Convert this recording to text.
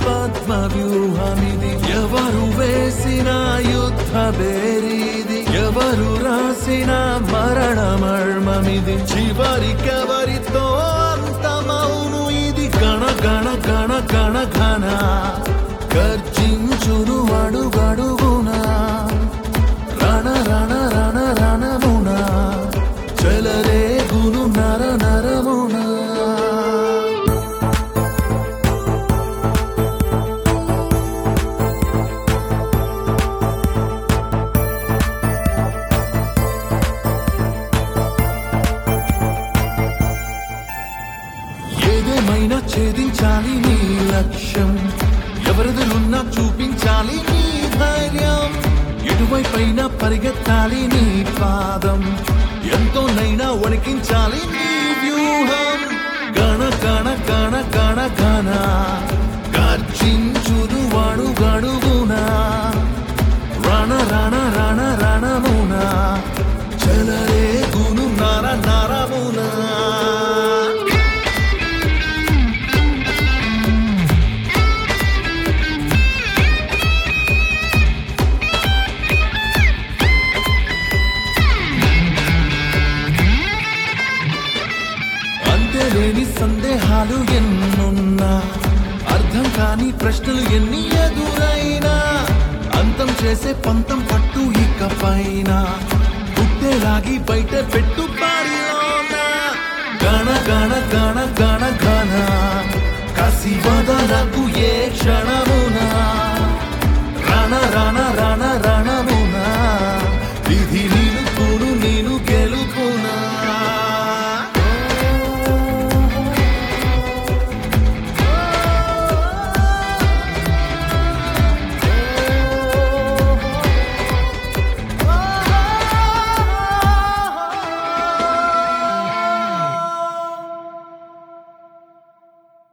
పద్మ వ్యూహమిది ఎవరు వేసిన యుద్ధ బేరీది ఎవరు రాసిన మరణ మర్మమిది చివరికెవరితో అంతమౌను ఇది గణ గణ గణ గణ ఘన గర్జించును అడుగడుగునా రణ రణ రణ రణమునా చెలరేగును నర నరమునా ఏదేమైనా ఛేదించాలి నీ లక్ష్యం ఎవరిదులున్నా చూపించాలి నీ ధైర్యం ఎటువైపైనా పరిగెత్తాలి నీ పాదం ఎంతోనైనా వణికించాలి నీ వ్యూహం గణ గణ గణ గణ గణ గర్జించుదు అడుగడుగునా రణ రణ రణ రణమునా చెలరేగును నర నరమునా లేని సందేహాలు ఎన్నున్నా అర్థం కాని ప్రశ్నలు ఎన్ని ఎదురైనా అంతం చేసే పంతం పట్టు ఇకపైన పుట్టేలాగి బయట పెట్టు పారిలోనా గణ గణ గణ గణ గణ కసి వదలకు ఏ క్షణమునా రణ రణ రణ